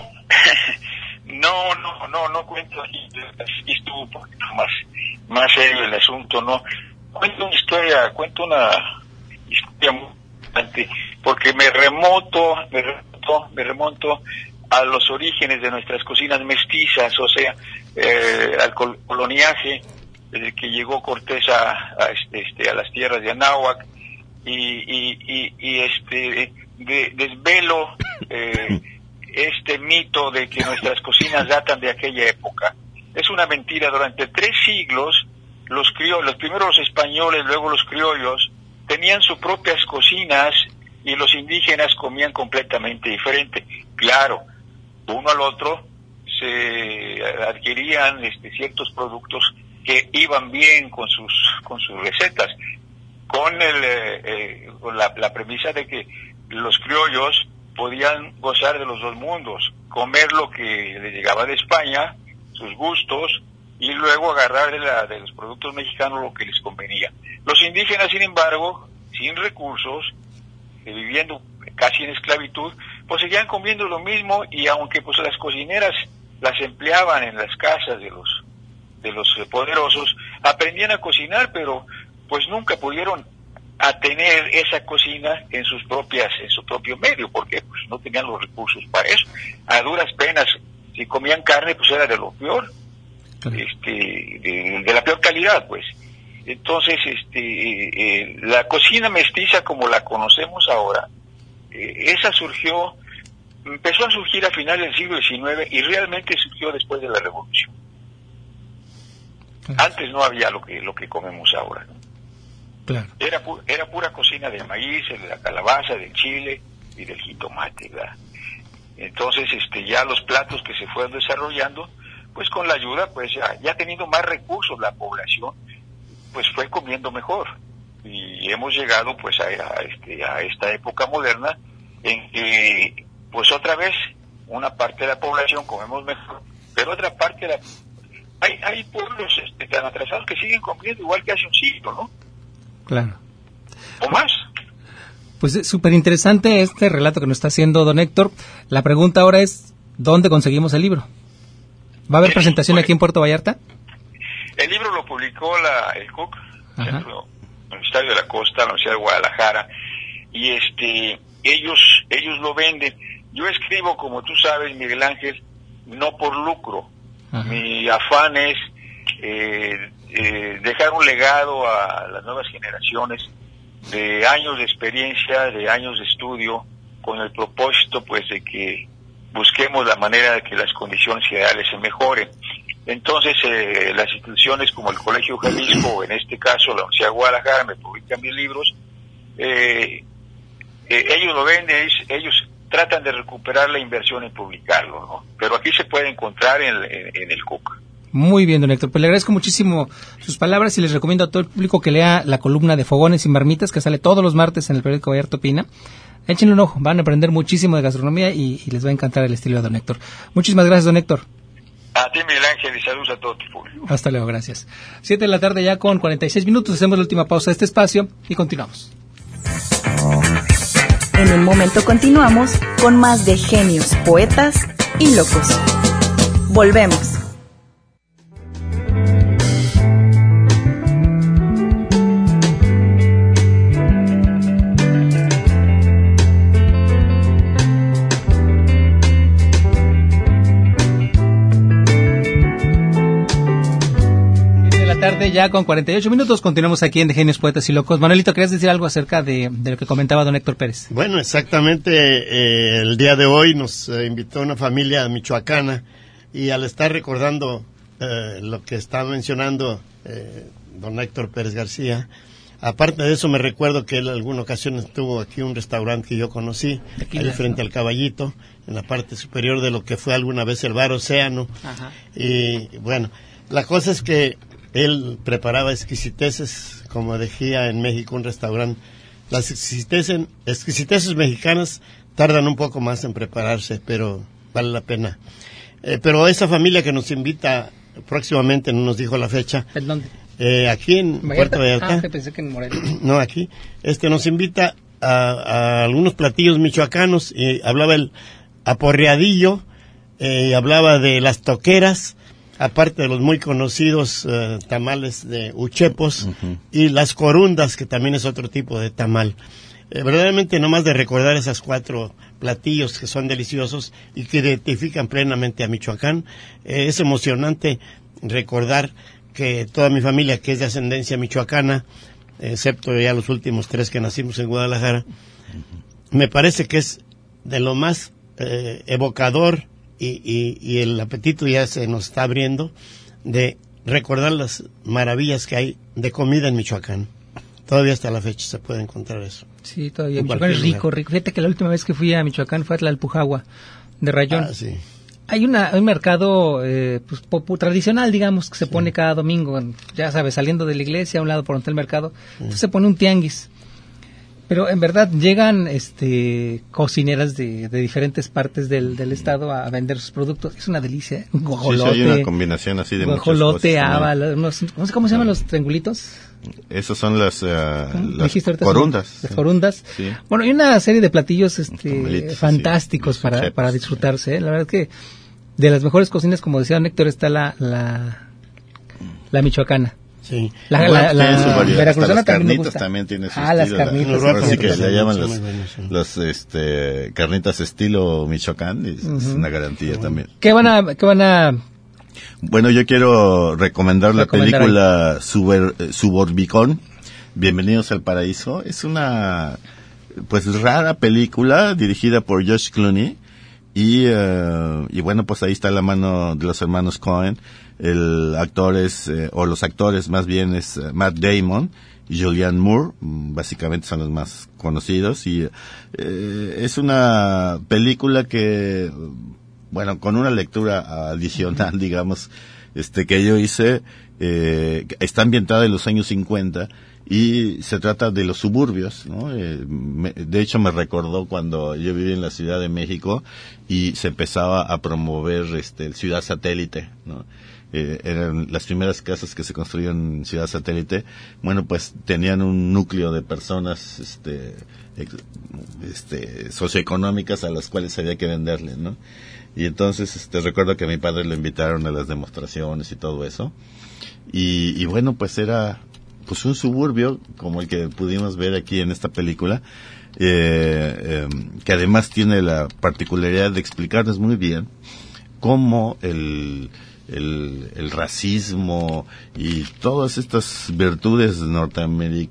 No, no, no, no cuento. Aquí estuvo un poquito más, más serio el asunto, ¿no? Cuento una historia, cuento una historia muy importante, porque me remonto, me remonto, me remonto a los orígenes de nuestras cocinas mestizas, o sea, eh, al col- coloniaje, desde que llegó Cortés a, a, este, este, a las tierras de Anáhuac, y, y, y, y este de, desvelo eh, este mito de que nuestras cocinas datan de aquella época. Es una mentira. Durante tres siglos, los criollos, los primero los españoles, luego los criollos, tenían sus propias cocinas y los indígenas comían completamente diferente. Claro, uno al otro se adquirían este, ciertos productos que iban bien con sus con sus recetas, con el eh, eh, con la, la premisa de que los criollos podían gozar de los dos mundos, comer lo que les llegaba de España, sus gustos, y luego agarrar de, la, de los productos mexicanos lo que les convenía. Los indígenas, sin embargo, sin recursos, eh, viviendo casi en esclavitud, pues seguían comiendo lo mismo, y aunque pues las cocineras las empleaban en las casas de los de los poderosos, aprendían a cocinar, pero pues nunca pudieron a tener esa cocina en sus propias, en su propio medio, porque pues no tenían los recursos para eso. A duras penas, si comían carne, pues era de lo peor, este, de, de la peor calidad, pues. Entonces, este, eh, la cocina mestiza como la conocemos ahora, eh, esa surgió, empezó a surgir a finales del siglo diecinueve y realmente surgió después de la Revolución. Antes no había lo que lo que comemos ahora, ¿no? Claro. Era, pu- era pura cocina de maíz, de la calabaza, del chile y del jitomate, ¿verdad? Entonces, este, ya los platos que se fueron desarrollando, pues con la ayuda, pues ya, ya teniendo más recursos la población, pues fue comiendo mejor. Y hemos llegado, pues, a, a, este, a esta época moderna en que, pues otra vez, una parte de la población comemos mejor, pero otra parte de la... Hay, hay pueblos este, tan atrasados que siguen comiendo igual que hace un siglo, ¿no? Claro. ¿O más? Pues es súper interesante este relato que nos está haciendo don Héctor. La pregunta ahora es, ¿dónde conseguimos el libro? ¿Va a haber presentación aquí en Puerto Vallarta? El libro lo publicó la, el C U C, Centro Universitario de la Costa, la Universidad de Guadalajara, y este ellos ellos lo venden. Yo escribo, como tú sabes, Miguel Ángel, no por lucro. Ajá. Mi afán es eh, eh, dejar un legado a las nuevas generaciones de años de experiencia, de años de estudio, con el propósito pues de que busquemos la manera de que las condiciones generales se mejoren. Entonces, eh, las instituciones como el Colegio Jalisco, o en este caso la Universidad de Guadalajara, me publican mis libros, eh, eh, ellos lo ven, ellos, ellos tratan de recuperar la inversión en publicarlo, ¿no? Pero aquí se puede encontrar en, en, en el C U C. Muy bien, don Héctor. Pues le agradezco muchísimo sus palabras y les recomiendo a todo el público que lea la columna de Fogones y Marmitas, que sale todos los martes en el periódico Vallarta Opina. Échenle un ojo, van a aprender muchísimo de gastronomía y, y les va a encantar el estilo de don Héctor. Muchísimas gracias, don Héctor. A ti, Miguel Ángel, y saludos a todo tu público. Hasta luego, gracias. Siete de la tarde ya con cuarenta y seis minutos, hacemos la última pausa de este espacio y continuamos. En un momento continuamos con más de Genios, Poetas y Locos. Volvemos. Tarde ya con cuarenta y ocho minutos, continuamos aquí en De Genios, Poetas y Locos. Manuelito, ¿querías decir algo acerca de, de lo que comentaba don Héctor Pérez? Bueno, exactamente, eh, el día de hoy nos eh, invitó una familia michoacana y al estar recordando eh, lo que está mencionando eh, don Héctor Pérez García, aparte de eso me recuerdo que él en alguna ocasión estuvo aquí un restaurante que yo conocí, aquí ahí frente ¿no? al Caballito, en la parte superior de lo que fue alguna vez el Bar Océano. Ajá. Y bueno, la cosa es que él preparaba exquisiteces, como decía en México un restaurante. Las exquisiteces, exquisiteces mexicanas tardan un poco más en prepararse, pero vale la pena. Eh, pero esa familia que nos invita próximamente, no nos dijo la fecha. ¿En dónde? Eh, aquí en Vallarta. Puerto Vallarta. Ah, pensé que en Morelia. No, aquí. Este nos invita a, a algunos platillos michoacanos y hablaba el aporreadillo, eh, y hablaba de las toqueras, aparte de los muy conocidos uh, tamales de uchepos, uh-huh. y las corundas, que también es otro tipo de tamal. Eh, verdaderamente, nomás de recordar esas cuatro platillos que son deliciosos y que identifican plenamente a Michoacán, eh, es emocionante recordar que toda mi familia, que es de ascendencia michoacana, excepto ya los últimos tres que nacimos en Guadalajara, uh-huh. me parece que es de lo más eh, evocador. Y, y, y el apetito ya se nos está abriendo de recordar las maravillas que hay de comida en Michoacán. Todavía hasta la fecha se puede encontrar eso. Sí, todavía. Michoacán es rico, rico. Fíjate que la última vez que fui a Michoacán fue a Tlalpujagua, de Rayón. Ah, sí. Hay una, un mercado eh, pues, popu, tradicional, digamos, que se sí. pone cada domingo. Ya sabes, saliendo de la iglesia, a un lado por donde está el mercado, sí. entonces se pone un tianguis. Pero en verdad llegan este cocineras de, de diferentes partes del, del estado a, a vender sus productos. Es una delicia. Un guajolote. Sí, sí, hay una combinación así de guajolote, muchas cosas. haba, ¿no? unos, no sé cómo se llaman los triangulitos. Esos son las, uh, las corundas. Las corundas. Sí. Bueno, hay una serie de platillos este fantásticos sí, para, chefs, para disfrutarse. ¿eh? La verdad es que de las mejores cocinas, como decía don Héctor, está la, la, la michoacana. Sí. La, la, la, la veracruzana las también carnitas también tiene su ah, estilo. Las carnitas. La, así que le llaman los, los este, carnitas estilo Michoacán, y uh-huh. es una garantía uh-huh. también. ¿Qué van a, qué van a? Bueno, yo quiero recomendar, recomendar la película Suber, Suburbicón, Bienvenidos al Paraíso. Es una, pues, rara película dirigida por George Clooney. Y, uh, y bueno, pues ahí está la mano de los hermanos Coen. El actor es, eh, o los actores más bien es uh, Matt Damon y Julianne Moore, básicamente son los más conocidos. Y eh, es una película que, bueno, con una lectura adicional, digamos, este que yo hice, eh, está ambientada en los años cincuenta. Y se trata de los suburbios, ¿no? Eh, me, de hecho, me recordó cuando yo viví en la Ciudad de México y se empezaba a promover este Ciudad Satélite, ¿no? Eh, eran las primeras casas que se construían en Ciudad Satélite. Bueno, pues tenían un núcleo de personas, este, este, socioeconómicas a las cuales había que venderle, ¿no? Y entonces, este, recuerdo que a mi padre lo invitaron a las demostraciones y todo eso. Y, y bueno, pues era, pues un suburbio como el que pudimos ver aquí en esta película, eh, eh, que además tiene la particularidad de explicarnos muy bien cómo el, el, el racismo y todas estas virtudes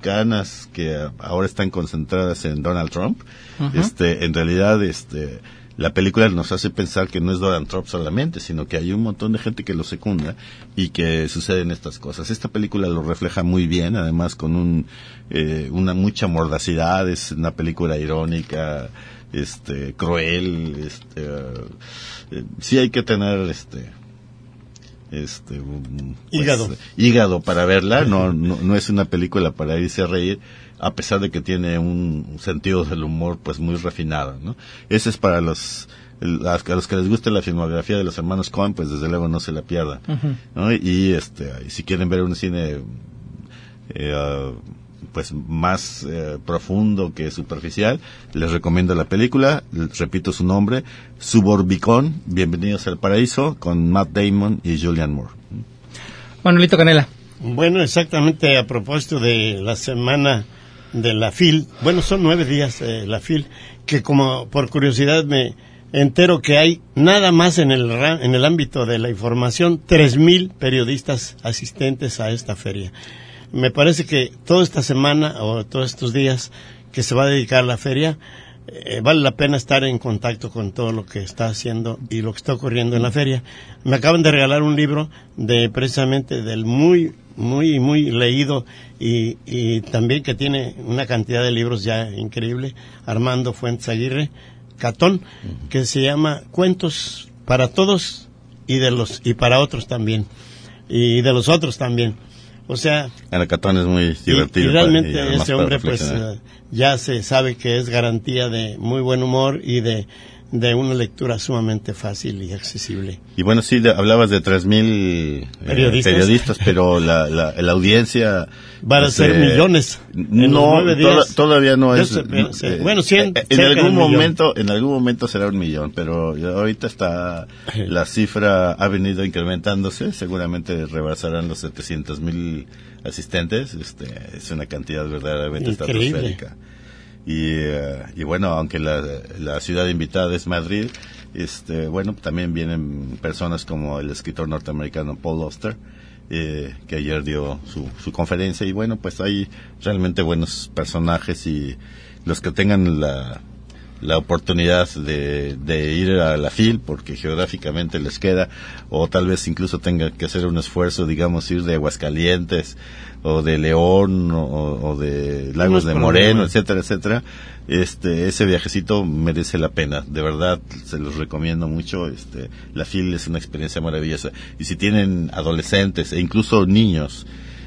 norteamericanas que ahora están concentradas en Donald Trump, uh-huh. este, en realidad, este, la película nos hace pensar que no es Donald Trump solamente, sino que hay un montón de gente que lo secunda y que suceden estas cosas. Esta película lo refleja muy bien, además con un eh, una mucha mordacidad, es una película irónica, este cruel, este eh, sí hay que tener este este um, pues, hígado hígado para verla. No, no no es una película para irse a reír, a pesar de que tiene un sentido del humor pues muy refinado, ¿no? Ese es para los a los que les guste la filmografía de los hermanos Coen, pues desde luego no se la pierdan, uh-huh. ¿no? Y este y si quieren ver un cine eh, uh, pues más eh, profundo que superficial, les recomiendo la película, repito su nombre, Suburbicon, Bienvenidos al Paraíso, con Matt Damon y Julianne Moore. Manolito Canela. Bueno, exactamente a propósito de la semana de la F I L, bueno, son nueve días eh, la F I L, que como por curiosidad me entero que hay nada más en el en el ámbito de la información tres mil periodistas asistentes a esta feria. Me parece que toda esta semana o todos estos días que se va a dedicar a la feria, eh, vale la pena estar en contacto con todo lo que está haciendo y lo que está ocurriendo en la feria. Me acaban de regalar un libro de precisamente del muy, muy, muy leído y, y también que tiene una cantidad de libros ya increíble, Armando Fuentes Aguirre, Catón, que se llama Cuentos para todos y de los y para otros también, y de los otros también. O sea, Ana Catón es muy divertido. Y, y realmente para, y ese hombre pues uh, ya se sabe que es garantía de muy buen humor y de, de una lectura sumamente fácil y accesible. Y bueno, sí, de, hablabas de tres mil periodistas. Eh, periodistas, pero la, la, la audiencia... Van a ser eh, millones. En no, los nueve días. To- todavía no es... Eso, eh, bueno, cien, eh, en algún momento, en algún momento será un millón, pero ahorita está, la cifra ha venido incrementándose, seguramente rebasarán los setecientos mil asistentes, este, es una cantidad verdaderamente estratosférica. Y, uh, y bueno, aunque la, la ciudad invitada es Madrid, este, bueno, también vienen personas como el escritor norteamericano Paul Auster, eh, que ayer dio su, su conferencia, y bueno, pues hay realmente buenos personajes, y los que tengan la, la oportunidad de, de ir a la F I L, porque geográficamente les queda, o tal vez incluso tenga que hacer un esfuerzo, digamos, ir de Aguascalientes, o de León, o, o de Lagos de Moreno, etcétera, etcétera, este, ese viajecito merece la pena, de verdad, se los recomiendo mucho. Este, la F I L es una experiencia maravillosa, y si tienen adolescentes e incluso niños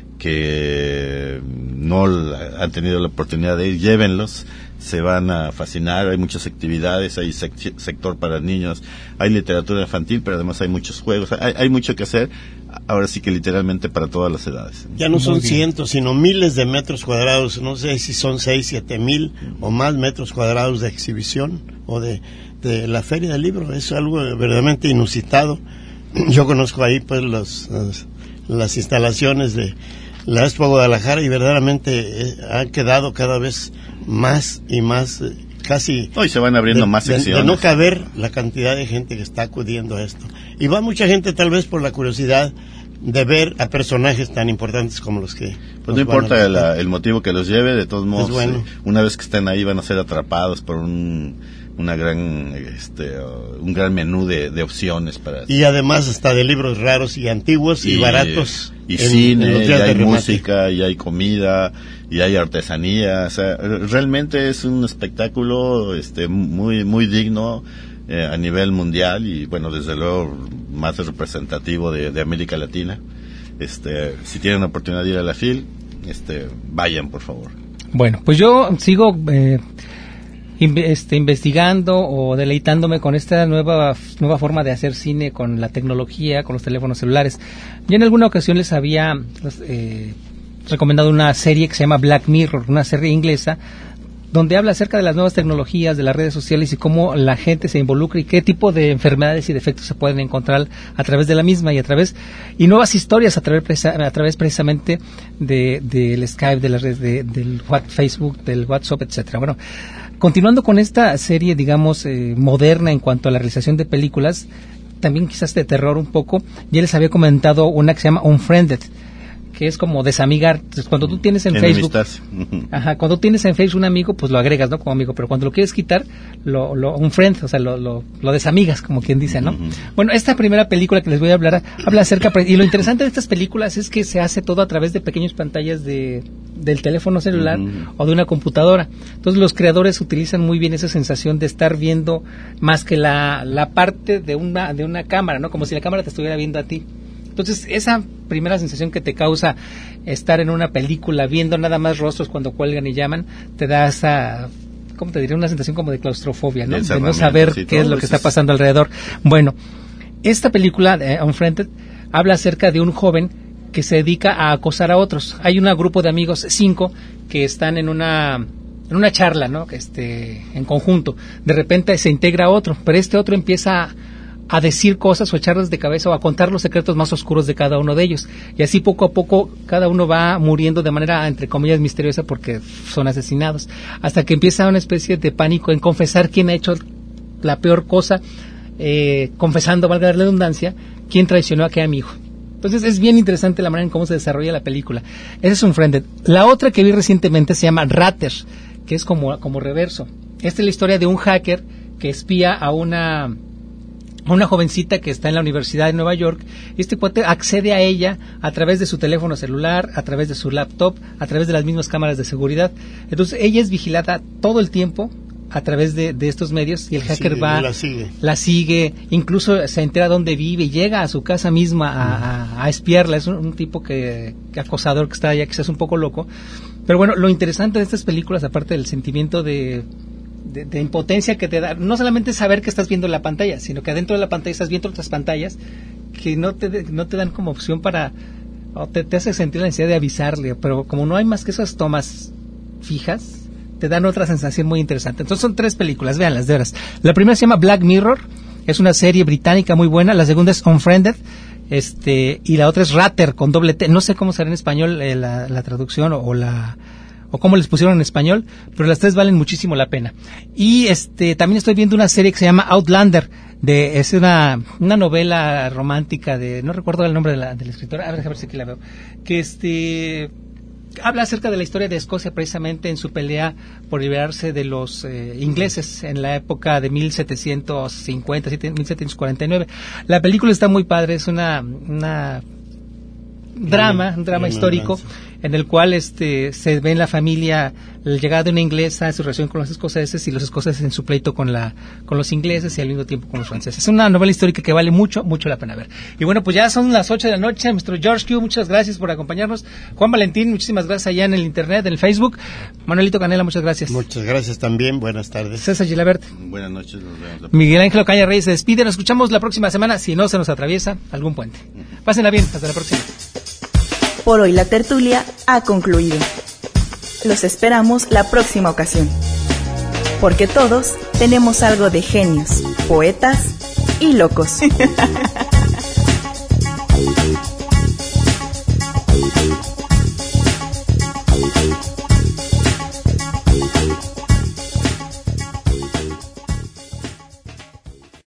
que no han tenido la oportunidad de ir, llévenlos, se van a fascinar. Hay muchas actividades, hay sec- sector para niños, hay literatura infantil, pero además hay muchos juegos, hay, hay mucho que hacer, ahora sí que literalmente para todas las edades. Ya no son cientos, sino miles de metros cuadrados, no sé si son seis, siete mil o más metros cuadrados de exhibición o de, de la Feria del Libro. Es algo verdaderamente inusitado. Yo conozco ahí pues los, los las instalaciones de la Expo Guadalajara, y verdaderamente eh, han quedado cada vez más y más, eh, casi... Hoy se van abriendo de, más secciones. De, de no caber la cantidad de gente que está acudiendo a esto. Y va mucha gente tal vez por la curiosidad de ver a personajes tan importantes como los que... Pues no importa la, el motivo que los lleve, de todos modos, bueno. eh, una vez que estén ahí van a ser atrapados por un... una gran este uh, un gran menú de, de opciones para, y además hasta de libros raros y antiguos y, y baratos, y en, cine, en y hay música, y hay comida, y hay artesanía. O sea, realmente es un espectáculo este muy muy digno eh, a nivel mundial, y bueno, desde luego más representativo de, de América Latina. Este, si tienen la oportunidad de ir a la F I L, este vayan, por favor. Bueno, pues yo sigo eh, Este, investigando o deleitándome con esta nueva nueva forma de hacer cine con la tecnología, con los teléfonos celulares. Yo en alguna ocasión les había eh, recomendado una serie que se llama Black Mirror, una serie inglesa, donde habla acerca de las nuevas tecnologías, de las redes sociales y cómo la gente se involucra y qué tipo de enfermedades y defectos se pueden encontrar a través de la misma, y a través y nuevas historias a través a través precisamente de del Skype, de las redes, de, del Facebook, del WhatsApp, etcétera. Bueno, continuando con esta serie, digamos, eh, moderna en cuanto a la realización de películas, también quizás de terror un poco, ya les había comentado una que se llama Unfriended, que es como desamigar. Entonces, cuando tú tienes en Facebook, ajá, cuando tienes en Facebook un amigo, pues lo agregas, ¿no? Como amigo, pero cuando lo quieres quitar, lo, lo un friend, o sea, lo, lo, lo desamigas, como quien dice, ¿no? Uh-huh. Bueno, esta primera película que les voy a hablar, habla acerca, y lo interesante de estas películas es que se hace todo a través de pequeñas pantallas de, del teléfono celular uh-huh. o de una computadora. Entonces, los creadores utilizan muy bien esa sensación de estar viendo más que la, la parte de una, de una cámara, ¿no? Como si la cámara te estuviera viendo a ti. Entonces, esa primera sensación que te causa estar en una película viendo nada más rostros cuando cuelgan y llaman, te da esa, ¿cómo te diría? Una sensación como de claustrofobia, ¿no? De no saber sí, qué es lo que está pasando alrededor. Bueno, esta película, eh, Unfriended, habla acerca de un joven que se dedica a acosar a otros. Hay un grupo de amigos, cinco, que están en una... en una charla, ¿no? Este, en conjunto. De repente se integra otro, pero este otro empieza a, a decir cosas o echarles de cabeza o a contar los secretos más oscuros de cada uno de ellos. Y así poco a poco cada uno va muriendo de manera, entre comillas, misteriosa porque son asesinados. Hasta que empieza una especie de pánico en confesar quién ha hecho la peor cosa, eh, confesando, valga la redundancia, quién traicionó a qué amigo. Entonces es bien interesante la manera en cómo se desarrolla la película. Esa es Unfriended. La otra que vi recientemente se llama Ratter, que es como, como reverso. Esta es la historia de un hacker que espía a una, a una jovencita que está en la Universidad de Nueva York. Este cuate accede a ella a través de su teléfono celular, a través de su laptop, a través de las mismas cámaras de seguridad. Entonces ella es vigilada todo el tiempo a través de, de estos medios y el hacker sí, va, la sigue. la sigue, incluso se entera dónde vive y llega a su casa misma a, a, a espiarla. Es un, un tipo que, que acosador que está allá, quizás un poco loco. Pero bueno, lo interesante de estas películas, aparte del sentimiento de, de, de impotencia que te da, no solamente saber que estás viendo la pantalla, sino que adentro de la pantalla estás viendo otras pantallas que no te, no te dan como opción para, o te, te hace sentir la necesidad de avisarle, pero como no hay más que esas tomas fijas, te dan otra sensación muy interesante. Entonces son tres películas, véanlas de veras. La primera se llama Black Mirror, es una serie británica muy buena. La segunda es Unfriended, este, y la otra es Ratter con doble T. No sé cómo será en español eh, la, la traducción o, o la o cómo les pusieron en español, pero las tres valen muchísimo la pena. Y este también estoy viendo una serie que se llama Outlander, de es una una novela romántica de, no recuerdo el nombre de la, de la escritora, a ver, a ver si aquí la veo, que este habla acerca de la historia de Escocia precisamente en su pelea por liberarse de los eh, ingleses en la época de mil setecientos cincuenta, mil setecientos cuarenta y nueve. La película está muy padre, es una, una drama, un drama histórico en el cual este se ve en la familia la llegada de una inglesa, su relación con los escoceses y los escoceses en su pleito con la con los ingleses y al mismo tiempo con los franceses. Es una novela histórica que vale mucho, mucho la pena ver. Y bueno, pues ya son las ocho de la noche. Nuestro George Q, muchas gracias por acompañarnos. Juan Valentín, muchísimas gracias allá en el internet, en el Facebook. Manuelito Canela, muchas gracias. Muchas gracias también, buenas tardes. César Gilabert. Buenas noches, nos vemos. Miguel Ángel Ocaña Reyes se despide. Nos escuchamos la próxima semana, si no se nos atraviesa algún puente. Pásenla bien, hasta la próxima. Por hoy la tertulia ha concluido. Los esperamos la próxima ocasión. Porque todos tenemos algo de genios, poetas y locos.